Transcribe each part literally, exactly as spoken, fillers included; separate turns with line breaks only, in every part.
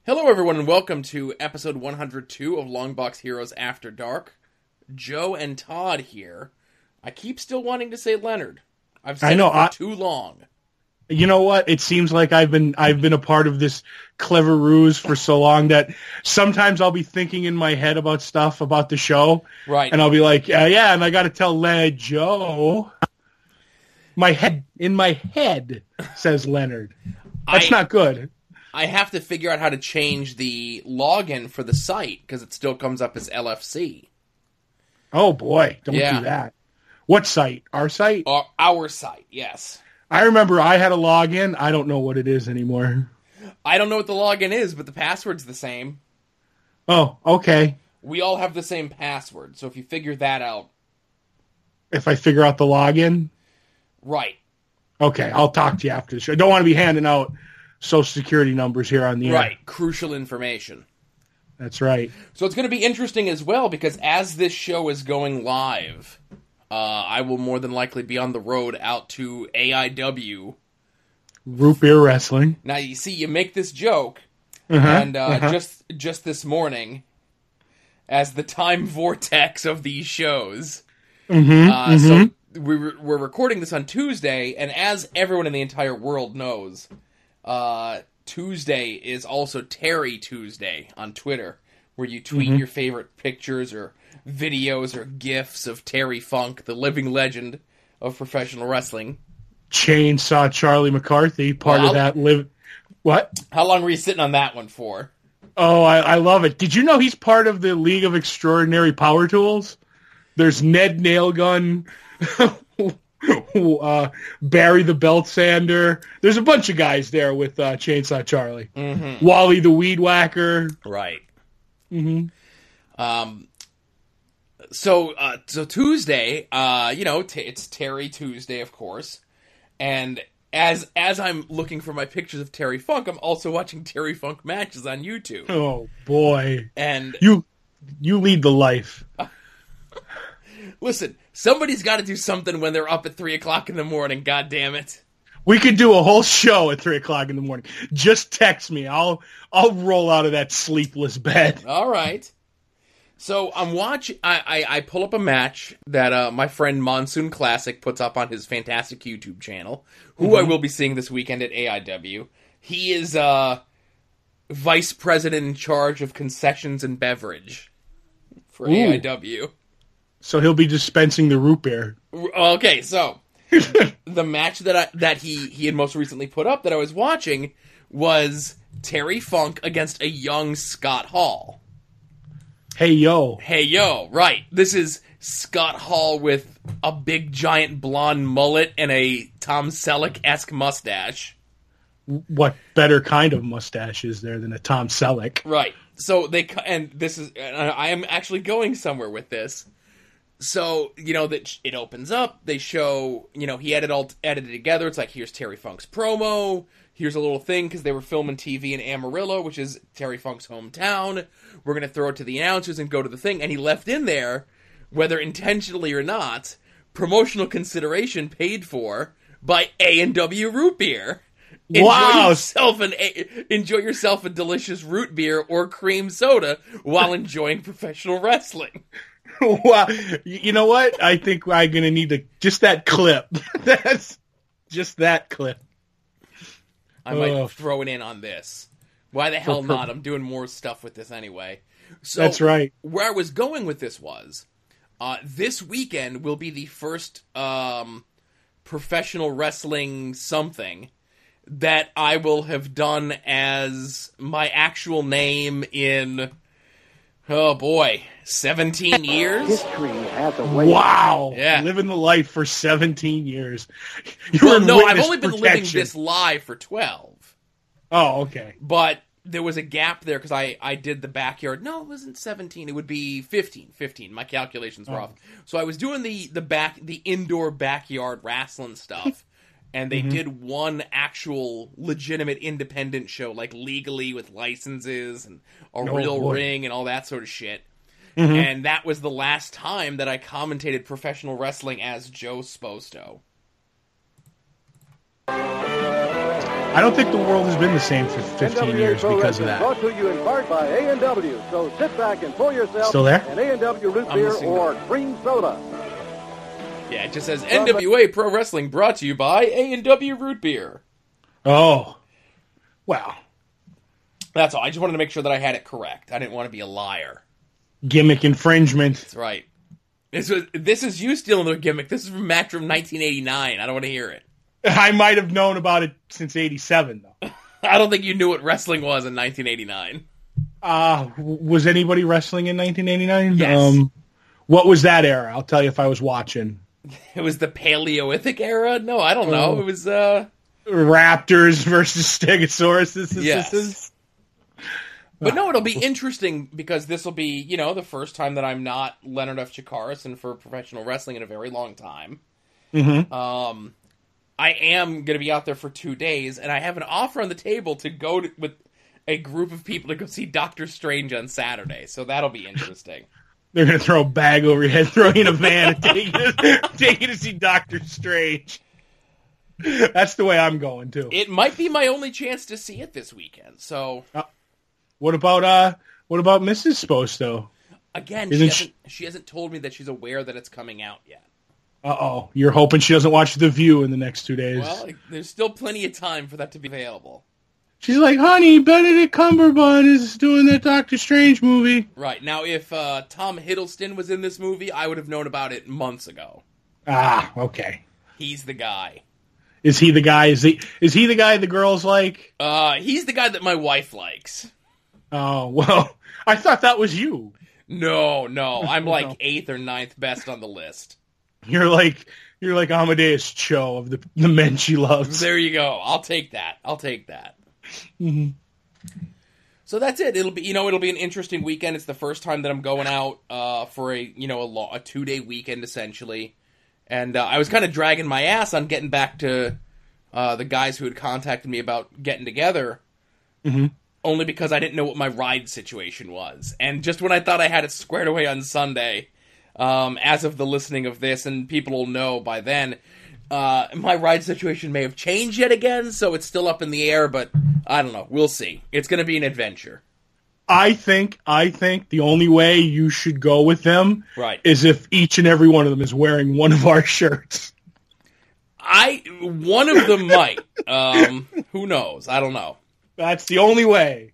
Hello, everyone, and welcome to episode one hundred two of Longbox Heroes After Dark. Joe and Todd here. I keep still wanting to say Leonard. I've said
I know,
it for
I,
too long.
You know what? It seems like I've been I've been a part of this clever ruse for so long that sometimes I'll be thinking in my head about stuff about the show,
Right?
And I'll be like, yeah, yeah, and I got to tell Leonard Joe. My head in my head says Leonard. That's
I,
not good.
I have to figure out how to change the login for the site because it still comes up as L F C.
Oh boy, don't
Yeah.
do that. What site? Our site?
Our, our site, yes.
I remember I had a login. I don't know what it is anymore.
I don't know what the login is, but the password's the same.
Oh, okay.
We all have the same password, so if you figure that out...
If I figure out the login?
Right.
Okay, I'll talk to you after the show. I don't want to be handing out social security numbers here on the air.
Right, crucial information.
That's right.
So it's going to be interesting as well, because as this show is going live, uh, I will more than likely be on the road out to A I W.
Root Beer Wrestling.
Now, you see, you make this joke,
Uh-huh,
and uh,
uh-huh.
just just this morning, as the time vortex of these shows,
Mm-hmm,
uh,
mm-hmm.
so we re- we're recording this on Tuesday, and as everyone in the entire world knows, uh, Tuesday is also Terry Tuesday on Twitter, where you tweet
Mm-hmm.
your favorite pictures or videos or GIFs of Terry Funk, the living legend of professional wrestling.
Chainsaw Charlie McCarthy, part
Well,
of that live. What?
How long were you sitting on that one for?
Oh, I, I love it. Did you know he's part of the League of Extraordinary Power Tools? There's Ned Nailgun, uh, Barry the Belt Sander. There's a bunch of guys there with uh, Chainsaw Charlie.
Mm-hmm.
Wally the Weed Whacker.
Right.
Mm-hmm.
Um. So, uh, so Tuesday, uh, you know, t- it's Terry Tuesday, of course, and as as I'm looking for my pictures of Terry Funk, I'm also watching Terry Funk matches on YouTube.
Oh boy,
And
you you lead the life.
listen, somebody's got to do something when they're up at three o'clock in the morning. God damn it!
We could do a whole show at three o'clock in the morning. Just text me. I'll I'll roll out of that sleepless bed.
All right. So I'm watching. I, I I pull up a match that uh, my friend Monsoon Classic puts up on his fantastic YouTube channel, who
Mm-hmm.
I will be seeing this weekend at A I W. He is uh, vice president in charge of concessions and beverage for
Ooh.
A I W.
So he'll be dispensing the root beer.
Okay, so the match that I, that he he had most recently put up that I was watching was Terry Funk against a young Scott Hall.
Hey yo.
Hey, yo, right. This is Scott Hall with a big, giant blonde mullet and a Tom Selleck-esque mustache.
What better kind of mustache is there than a Tom Selleck?
Right. So they, cu- and this is, and I am actually going somewhere with this. So, you know, that it opens up, they show, you know, he had it all edited together. It's like, here's Terry Funk's promo. Here's a little thing, because they were filming T V in Amarillo, which is Terry Funk's hometown. We're going to throw it to the announcers and go to the thing. And he left in there, whether intentionally or not, promotional consideration paid for by A and W Root Beer. Enjoy
Wow.
yourself an enjoy yourself a delicious root beer or cream soda while enjoying professional wrestling.
Wow. You know what? I think I'm going to need to, just that clip. That's just that clip.
I might
Ugh.
throw it in on this. Why the hell
For-
not? I'm doing more stuff with this anyway. So
That's right.
Where I was going with this was, uh, this weekend will be the first um, professional wrestling something that I will have done as my actual name in, oh boy, seventeen years?
History has a way.
Wow.
Yeah.
Living the life for seventeen years. You
Well,
were in
no, I've
witness
only been living
protection.
this live for twelve.
Oh, okay.
But there was a gap there because I, I did the backyard. No, it wasn't seventeen. It would be fifteen. fifteen. My calculations were
Oh.
off. So I was doing the, the back the indoor backyard wrestling stuff. And they
Mm-hmm.
did one actual legitimate independent show, like legally with licenses and a
Oh,
real
boy.
ring and all that sort of shit.
Mhm.
And that was the last time that I commentated professional wrestling as Joe Sposto.
I don't think the world has been the same for fifteen years because of that.
Brought to you in part by A and W. So sit back and pour yourself
Still there?
an A and W root beer or cream soda.
Yeah, it just says N W A Pro Wrestling brought to you by A and W Root Beer.
Oh. Well.
That's all. I just wanted to make sure that I had it correct. I didn't want to be a liar.
Gimmick infringement.
That's right. This was this is you stealing the gimmick. This is from Match from nineteen eighty-nine. I don't want to hear it.
I might have known about it since eighty-seven, though.
I don't think you knew what wrestling was in nineteen eighty-nine.
Uh, was anybody wrestling in nineteen eighty-nine?
Yes.
Um, what was that era? I'll tell you if I was watching.
It was the Paleolithic era? No, I don't know.
Oh.
It was, uh...
Raptors versus Stegosauruses.
Yes. But no, it'll be interesting because this will be, you know, the first time that I'm not Leonard F. Chikaris and for professional wrestling in a very long time.
Mm-hmm.
Um, I am going to be out there for two days, and I have an offer on the table to go to, with a group of people to go see Doctor Strange on Saturday, so that'll be interesting.
They're going to throw a bag over your head, throw you in a van, and take you, take you to see Doctor Strange. That's the way I'm going, too.
It might be my only chance to see it this weekend, so...
Uh, what about uh, what about Missus Sposto?
Again,
Isn't
she hasn't,
she...
she hasn't told me that she's aware that it's coming out yet.
Uh-oh. You're hoping she doesn't watch The View in the next two days.
Well, there's still plenty of time for that to be available.
She's like, honey, Benedict Cumberbatch is doing that Doctor Strange movie.
Right. Now, if uh, Tom Hiddleston was in this movie, I would have known about it months ago.
Ah, okay.
He's the guy.
Is he the guy? Is he is he the guy the girls like?
Uh, he's the guy that my wife likes.
Oh, well, I thought that was you.
No, no. I'm like
No.
eighth or ninth best on the list.
You're like you're like Amadeus Cho of the the men she loves.
There you go. I'll take that. I'll take that.
Mm-hmm.
So that's it. It'll be, you know, it'll be an interesting weekend. It's the first time that I'm going out uh, for a, you know, a, lo- a two day weekend essentially, and uh, I was kind of dragging my ass on getting back to uh, the guys who had contacted me about getting together,
Mm-hmm.
only because I didn't know what my ride situation was. And just when I thought I had it squared away on Sunday, um, as of the listening of this, and people will know by then. Uh, my ride situation may have changed yet again, so it's still up in the air, but I don't know. We'll see. It's going to be an adventure.
I think I think the only way you should go with them
Right.
is if each and every one of them is wearing one of our shirts.
I one of them might. Um, who knows? I don't know.
That's the only way.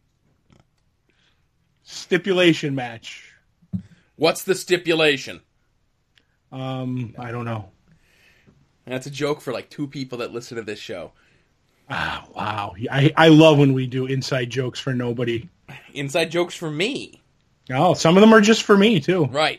Stipulation match.
What's the stipulation?
Um, I don't know.
That's a joke for like two people that listen to this show.
Ah, wow. I, I love when we do inside jokes for nobody.
Inside jokes for me.
Oh, some of them are just for me, too.
Right.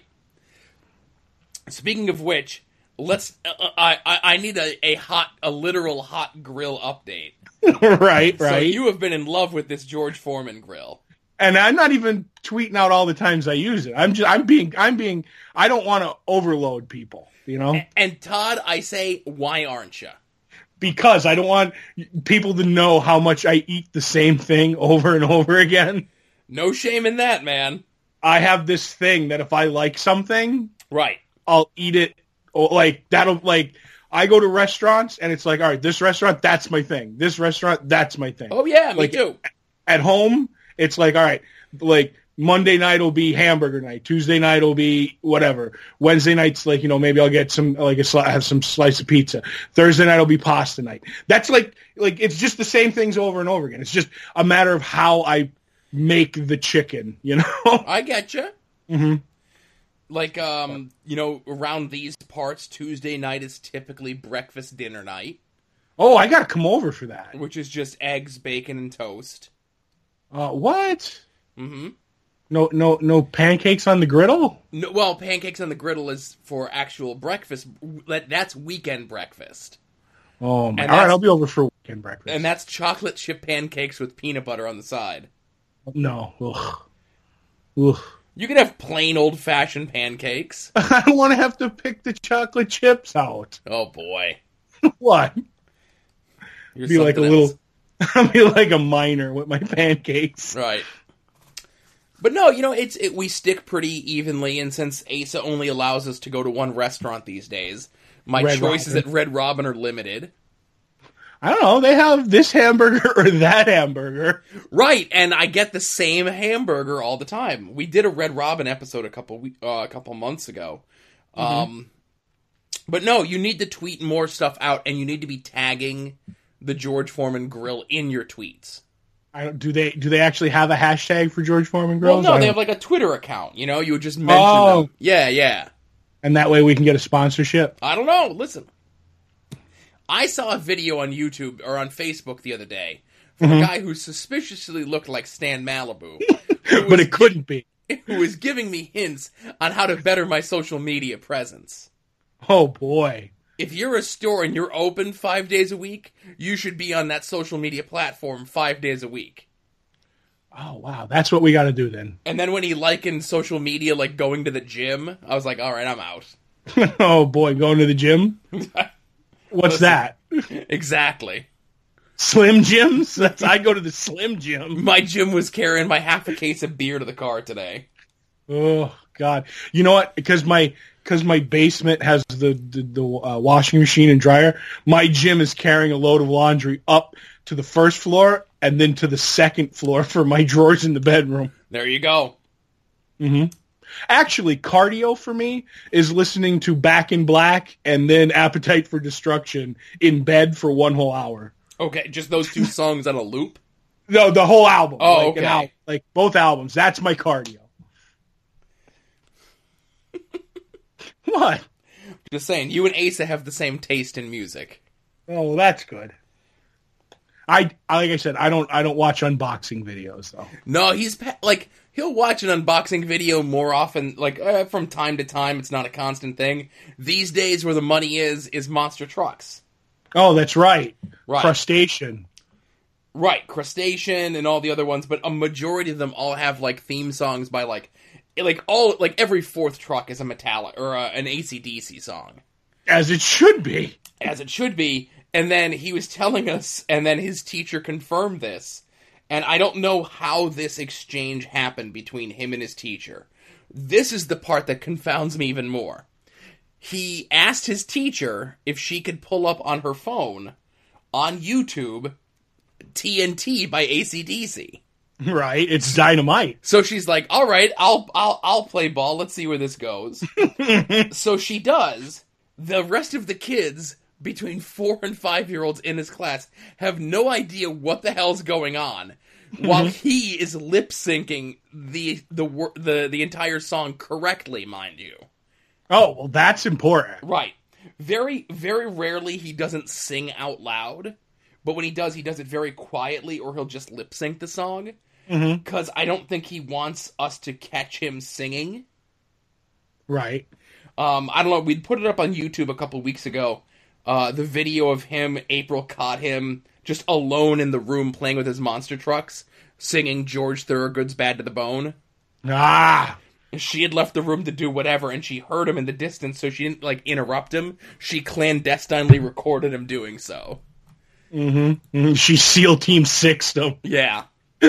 Speaking of which, let's. Uh, I, I I need a, a hot, a literal hot grill update.
right, right.
So you have been in love with this George Foreman grill.
And I'm not even tweeting out all the times I use it. I'm just, I'm being, I'm being, I don't want to overload people, you know?
And, and Todd, I say, why aren't you?
Because I don't want people to know how much I eat the same thing over and over again.
No shame in that, man.
I have this thing that if I like something,
Right.
I'll eat it. Or like, that'll, like, I go to restaurants and it's like, all right, this restaurant, that's my thing. This restaurant, that's my thing.
Oh, yeah, me
Like,
too.
At home, it's like, all right, like Monday night will be hamburger night. Tuesday night will be whatever. Wednesday night's like, you know, maybe I'll get some, like a sli- have some slice of pizza. Thursday night will be pasta night. That's like, like, it's just the same things over and over again. It's just a matter of how I make the chicken, you know?
I get you.
Mm-hmm.
Like, um, you know, around these parts, Tuesday night is typically breakfast dinner night,
Oh, I gotta come over for that.
which is just eggs, bacon, and toast.
Uh, what?
Mm-hmm.
No, no, no pancakes on the griddle?
No, well, pancakes on the griddle is for actual breakfast. That- That's weekend breakfast.
Oh, my.
And
All right,
that's-
I'll be over for weekend breakfast.
And that's chocolate chip pancakes with peanut butter on the side.
No. Ugh. Ugh.
You can have plain old-fashioned pancakes.
I don't want to have to pick the chocolate chips out.
Oh, boy.
What?
You're
Be like a
something
little.
else.
I'll be like a miner with my pancakes.
Right. But no, you know, it's it, we stick pretty evenly, and since Asa only allows us to go to one restaurant these days, my
Red
choices
Robin.
at Red Robin are limited.
I don't know. They have this hamburger or that hamburger.
Right, and I get the same hamburger all the time. We did a Red Robin episode a couple we- uh, a couple months ago. Mm-hmm. Um, but no, you need to tweet more stuff out, and you need to be tagging the George Foreman Grill in your tweets.
I don't, do they do they actually have a hashtag for George Foreman Grills?
Well, no,
I
they
don't-
have like a Twitter account. You know, you would just mention
Oh.
them. Yeah, yeah.
And that way we can get a sponsorship.
I don't know. Listen, I saw a video on YouTube or on Facebook the other day from
Mm-hmm.
a guy who suspiciously looked like Stan Malibu,
But it couldn't be.
who was giving me hints on how to better my social media presence.
Oh, boy.
If you're a store and you're open five days a week, you should be on that social media platform five days a week.
Oh, wow. That's what we got to do then.
And then when he likened social media like going to the gym, I was like, all right, I'm out.
Oh, boy. Going to the gym? What's
Listen.
that?
Exactly.
Slim Jims? That's, I go to the Slim Jim.
My gym was carrying my half a case of beer to the car today.
Oh, God. You know what? Because my because my basement has the, the, the uh, washing machine and dryer, my gym is carrying a load of laundry up to the first floor and then to the second floor for my drawers in the bedroom.
There you go.
Mm-hmm. Actually, cardio for me is listening to Back in Black and then Appetite for Destruction in bed for one whole hour.
Okay, just those two songs on a loop?
No, the whole album.
Oh,
like,
okay.
an al- like both albums. That's my cardio. What?
Just saying, you and Asa have the same taste in music.
Oh, well, that's good. I like I said, I don't I don't watch unboxing videos though.
No, he's pa- like he'll watch an unboxing video more often, like uh, from time to time. It's not a constant thing. These days, where the money is is monster trucks.
Oh, that's right.
Right.
Crustacean.
Right, Crustacean and all the other ones, but a majority of them all have like theme songs by like, like all like every fourth truck is a Metallica or a, an A C D C song,
As it should be.
as it should be. And then he was telling us, and then his teacher confirmed this. And I don't know how this exchange happened between him and his teacher. This is the part that confounds me even more. He asked his teacher if she could pull up on her phone, on YouTube, T N T by A C D C.
Right. It's dynamite.
So she's like, "All right, I'll I'll I'll play ball. Let's see where this goes." So she does. The rest of the kids between four and five year olds in his class have no idea what the hell's going on, while he is lip syncing the the wor- the the entire song correctly, mind you.
Oh, well, that's important.
Right. Very very rarely he doesn't sing out loud, but when he does, he does it very quietly, or he'll just lip sync the song. Because I don't think he wants us to catch him singing.
Right.
Um, I don't know. We'd put it up on YouTube a couple weeks ago. Uh, the video of him, April caught him just alone in the room playing with his monster trucks, singing George Thorogood's Bad to the Bone.
Ah.
She had left the room to do whatever, and she heard him in the distance, so she didn't, like, interrupt him. She clandestinely recorded him doing so.
Mm-hmm. She SEAL Team Sixed him.
Yeah.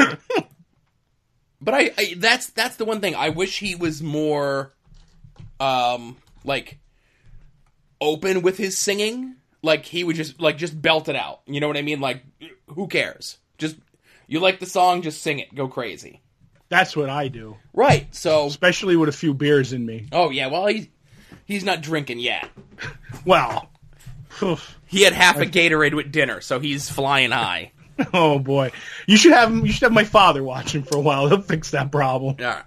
But I, I, that's, that's the one thing. I wish he was more, um, like, open with his singing. Like, he would just, like, just belt it out. You know what I mean? Like, who cares? Just, you like the song, just sing it. Go crazy.
That's what I do.
Right, so...
Especially with a few beers in me.
Oh, yeah, well, he's, he's not drinking yet.
Well.
He had half a Gatorade with dinner, so he's flying high.
Oh, boy. You should have you should have my father watch him for a while. He'll fix that problem.
All right.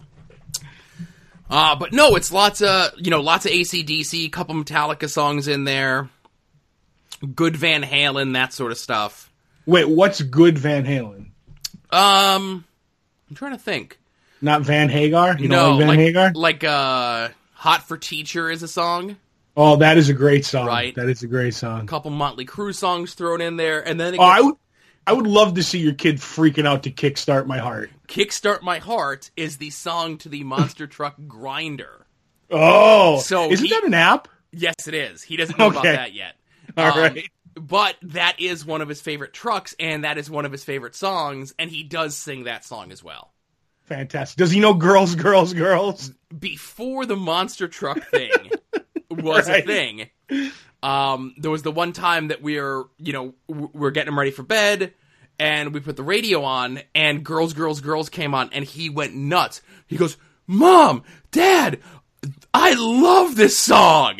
Uh, but no, it's lots of, you know, lots of A C D C, couple Metallica songs in there. Good Van Halen, that sort of stuff.
Wait, what's good Van Halen?
Um, I'm trying to think.
Not Van Hagar? You
no,
know like Van
like,
Hagar?
like, uh, Hot for Teacher is a song.
Oh, that is a great song.
Right.
That is a great song.
A couple Motley Crue songs thrown in there, and then it
Oh, I
gets-
would, I would love to see your kid freaking out to Kickstart My Heart.
Kickstart My Heart is the song to the Monster Truck Grinder.
Oh,
So
isn't
he-
that an app?
Yes, it is. He doesn't know about
Okay.
that yet.
All
Um,
right.
But that is one of his favorite trucks, and that is one of his favorite songs, and he does sing that song as well.
Fantastic. Does he know Girls, Girls, Girls?
Before the monster truck thing was
Right.
a thing, Um, there was the one time that we were, you know, we we're getting him ready for bed, and we put the radio on, and Girls, Girls, Girls came on, and he went nuts. He goes, Mom, Dad, I love this song.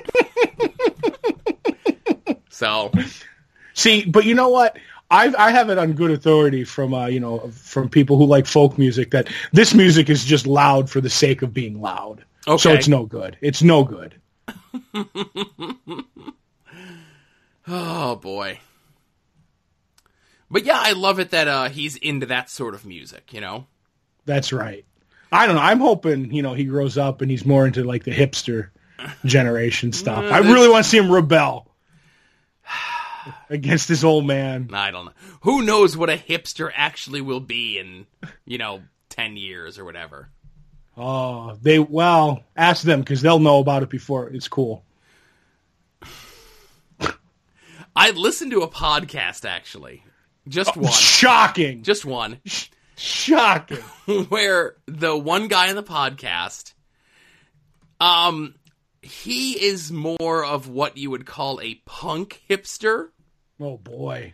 So,
see, but you know what? I I have it on good authority from uh, you know from people who like folk music that this music is just loud for the sake of being loud.
Okay.
So it's no good. It's no good.
Oh boy. But yeah, I love it that uh, he's into that sort of music, you know?
That's right. I don't know. I'm hoping, you know, he grows up and he's more into like the hipster generation stuff.
Uh,
I really want to see him rebel against this old man.
I don't know. Who knows what a hipster actually will be in, you know, ten years or whatever.
Oh, they, well, ask them because they'll know about it before it's cool.
I listened to a podcast, actually. Just
Oh,
one.
shocking.
Just one.
Shocking.
Where the one guy in the podcast, um, he is more of what you would call a punk hipster.
Oh, boy.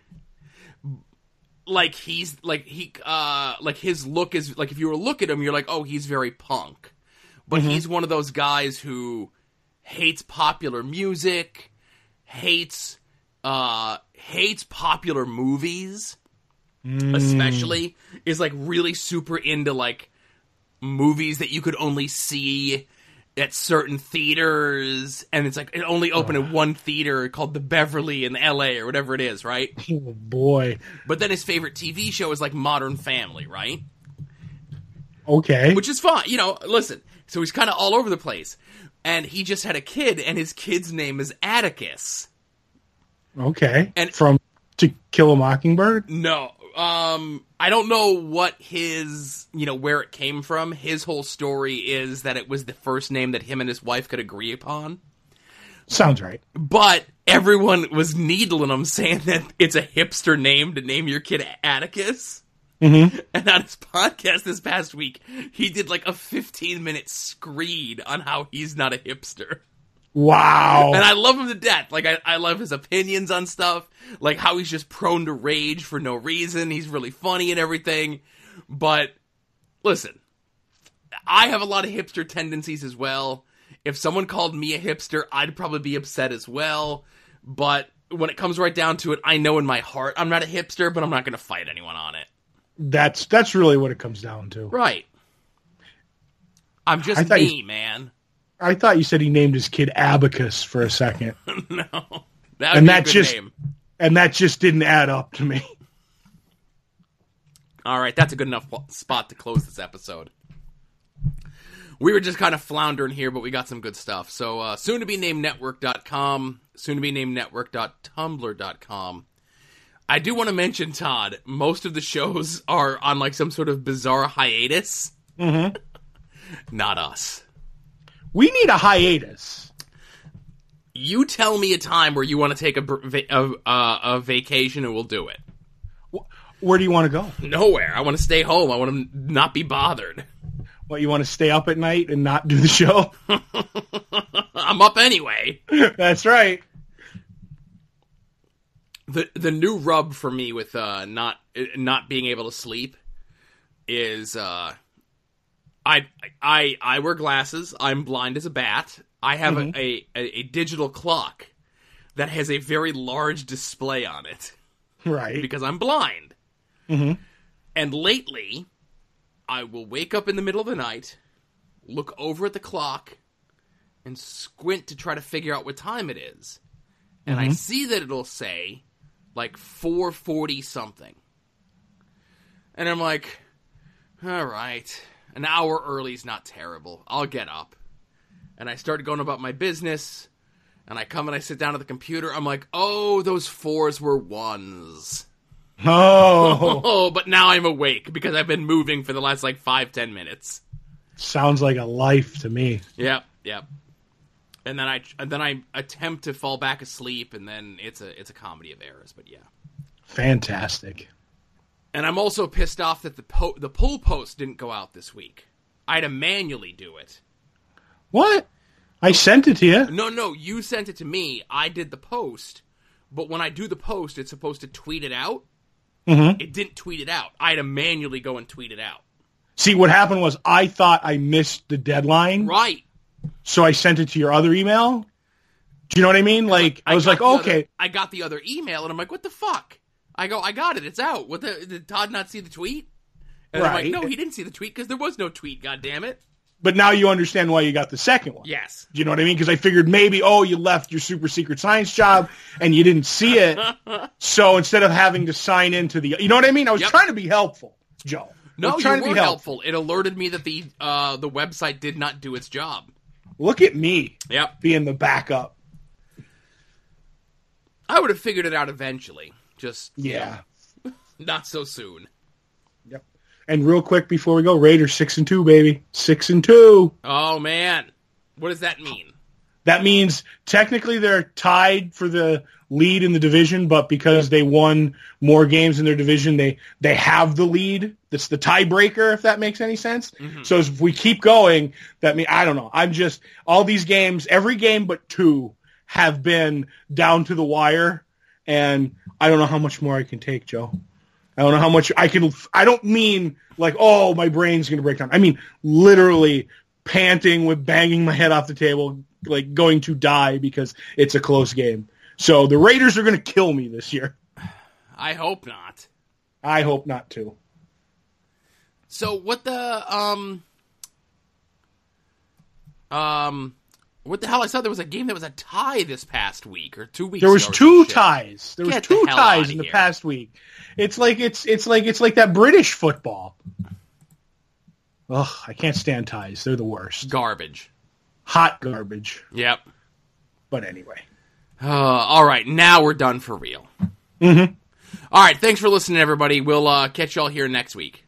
Like, he's, like, he, uh, like, his look is, like, if you were to look at him, you're like, oh, he's very punk. But
Mm-hmm.
he's one of those guys who hates popular music, hates, uh, hates popular movies,
Mm.
especially, is, like, really super into, like, movies that you could only see at certain theaters, and it's like, it only opened at one theater called the Beverly in L A or whatever it is, right?
Oh, boy.
But then his favorite T V show is, like, Modern Family, right?
Okay.
Which is fine. You know, listen. So he's kind of all over the place. And he just had a kid, and his kid's name is Atticus.
Okay.
And-
From To Kill a Mockingbird?
No. Um, I don't know what his, you know, where it came from. His whole story is that it was the first name that him and his wife could agree upon.
Sounds right.
But everyone was needling him, saying that it's a hipster name to name your kid Atticus.
Mm-hmm.
And on his podcast this past week, he did like a fifteen minute screed on how he's not a hipster.
Wow.
And I love him to death. Like, I, I love his opinions on stuff. Like, how he's just prone to rage for no reason. He's really funny and everything. But, listen, I have a lot of hipster tendencies as well. If someone called me a hipster, I'd probably be upset as well. But when it comes right down to it, I know in my heart I'm not a hipster, but I'm not going to fight anyone on it.
That's that's really what it comes down to.
Right. I'm
I
just
thought
me,
you-
man.
I thought you said he named his kid Abacus for a second.
No. That would
And
be a
that
good
just-
name.
And that just didn't add up to me.
All right, that's a good enough spot to close this episode. We were just kind of floundering here, but we got some good stuff. So, uh, soon to be named network dot com, soon to be named network dot tumblr dot com. I do want to mention, Todd, most of the shows are on like some sort of bizarre hiatus.
Mm-hmm.
Not us.
We need a hiatus.
You tell me a time where you want to take a, va- a, uh, a vacation and we'll do it.
Where do you want to go?
Nowhere. I want to stay home. I want to not be bothered.
What, you want to stay up at night and not do the show?
I'm up anyway.
That's right.
The the new rub for me with uh, not not being able to sleep is uh, I I I wear glasses. I'm blind as a bat. I have
Mm-hmm.
a, a a digital clock that has a very large display on it
Right.
because I'm blind.
Mm-hmm.
And lately, I will wake up in the middle of the night, look over at the clock, and squint to try to figure out what time it is. And I see that it'll say, like, four forty something. And I'm like, all right, an hour early is not terrible. I'll get up. And I start going about my business, and I come and I sit down at the computer. I'm like, oh, those fours were ones.
Oh,
Oh, but now I'm awake because I've been moving for the last, like, five, ten minutes.
sounds like a life to me.
Yep, yep. And then I and then I attempt to fall back asleep, and then it's a it's a comedy of errors. But yeah.
Fantastic.
And I'm also pissed off that the po- the pull post didn't go out this week. I had to manually do it.
What? I sent it to you.
No, no, you sent it to me. I did the post, but when I do the post, it's supposed to tweet it out.
Mm-hmm.
It didn't tweet it out. I had to manually go and tweet it out.
See, what happened was I thought I missed the deadline.
Right.
So I sent it to your other email. Do you know what I mean? Like, I, I was like, okay.
Other, I got the other email, and I'm like, what the fuck? I go, I got it. It's out. What the? Did Todd not see the tweet? And
right.
I'm like, no, he didn't see the tweet because there was no tweet, goddammit.
But now you understand why you got the second one.
Yes.
Do you know what I mean? Because I figured maybe, oh, you left your super secret science job and you didn't see it. So instead of having to sign into the, you know what I mean? I was
yep.
trying to be helpful, Joe.
No,
trying
you
to
were
be
helpful. It alerted me that the uh, the website did not do its job.
Look at me.
Yep.
Being the backup.
I would have figured it out eventually. Just
yeah,
you know, not so soon.
Yep. And real quick before we go, Raiders six and two, baby, six and two.
Oh man, what does that mean?
That means technically they're tied for the lead in the division, but because they won more games in their division, they they have the lead. That's the tiebreaker, if that makes any sense. Mm-hmm. So if we keep going, that means I don't know. I'm just all these games, every game but two have been down to the wire, and I don't know how much more I can take, Joe. I don't know how much I can. I don't mean like, oh, my brain's going to break down. I mean literally panting with banging my head off the table, like going to die because it's a close game. So the Raiders are going to kill me this year.
I hope not.
I hope not too.
So what the um um what the hell? I saw there was a game that was a tie this past week or two weeks.
There was
ago
two ties. There was
Get
two
the hell
ties
outta
in the
here.
past week. It's like it's it's like it's like that British football. Ugh, I can't stand ties. They're the worst.
Garbage.
Hot garbage.
Yep.
But anyway.
Uh, all right, now we're done for real.
Mm-hmm.
All right, thanks for listening, everybody. We'll uh, catch y'all here next week.